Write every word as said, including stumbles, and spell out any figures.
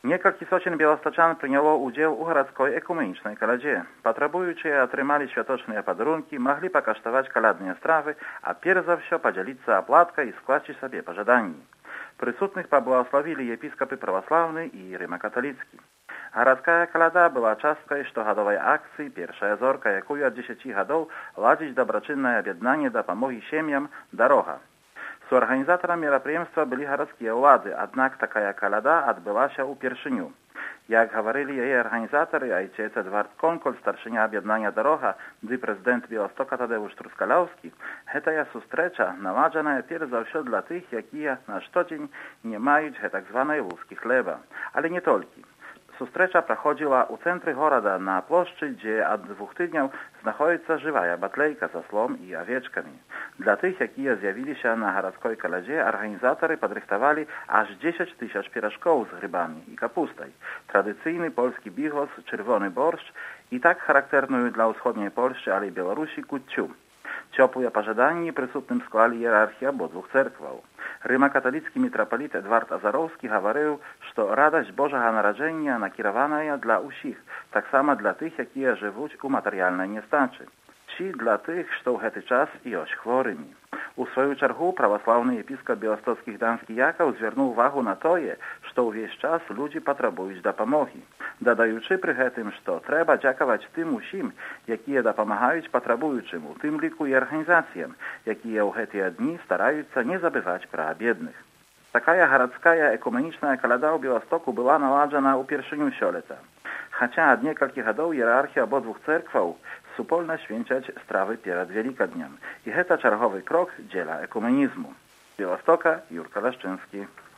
Некалькі соцень беластачан прыняло ўдзел у гарадской экуменічнай каладзе. Патрабуючыя атрымалі святочныя падарункі, маглі пакаштаваць калядныя стравы, а перш за ўсё падзяліцца аплаткай і скласці сабе пажаданні. Прысутных паблагаславілі епіскапы праваслаўны і рыма-каталіцкі. Гарадская каляда была часткай штогадовай акцыі «Першая зорка», якую ад дзесяці гадоў ладзіць дабрачыннае аб'яднанне дапамогі сем'ям «Дарога». Суарганізатарам мерапрыемства былі гарадскія ўлады, аднак такая каляда адбылася ўпершыню. Як гаварылі яе арганізатары, айцец Эдвард Конколь, старшыня аб'яднання «Дарога», ды прэзідэнт Беластока Тадеуш Трускалаўскі, гэтая сустрэча наладжаная перш за ўсё для тых, якія на штодзень не маюць гэтак званай лускі хлеба. Але не толькі. Сустрэча праходзіла ў цэнтры горада на плошчы, дзе ад двух тыдняў знаходзіцца жывая батлейка з аслом і авечкамі. Для тых, якія з'явіліся на гарадской каладзе, арганізатары падрыхтавалі аж дзесяць тысяч піражкоў з грыбамі і капустай, традыцыйны польскі бігос, чырвоны боршч і так характэрную для ўсходняй Польшчы, але і Беларусі куццю. Цёплыя пажаданні прысутным склалі іерархі абодвух цэркваў. Рыма-каталіцкі мітрапаліт Эдвард Азароўскі гаварыў, што радасць Божага нараджэння накіраваная для ўсіх, таксама для тых, якія жывуць у матэрыяльнай нястачы, ці для тых, што ў гэты час ёсць хворымі. У сваю чаргу праваслаўны епіскап беластоцкі Гданскі Якаў звярнуў увагу на тое, што ўвесь час людзі патрабуюць дапамогі, дадаючы пры гэтым, што трэба дзякаваць тым усім, якія дапамагаюць патрабуючым, у тым ліку і арганізацыям, якія ў гэтыя дні стараюцца не забываць пра бедных. Такая гарадская экуменічная каляда ў Беластоку была наладжана ўпершыню сёлета. Хаця ад некалькі гадоў іерархі абодвух цэркваў супольна свінчаць стравы перад Вялікаднем. І гэта чарговы крок дзеля экуменізму. Беластока, Юрка Лашчынскі.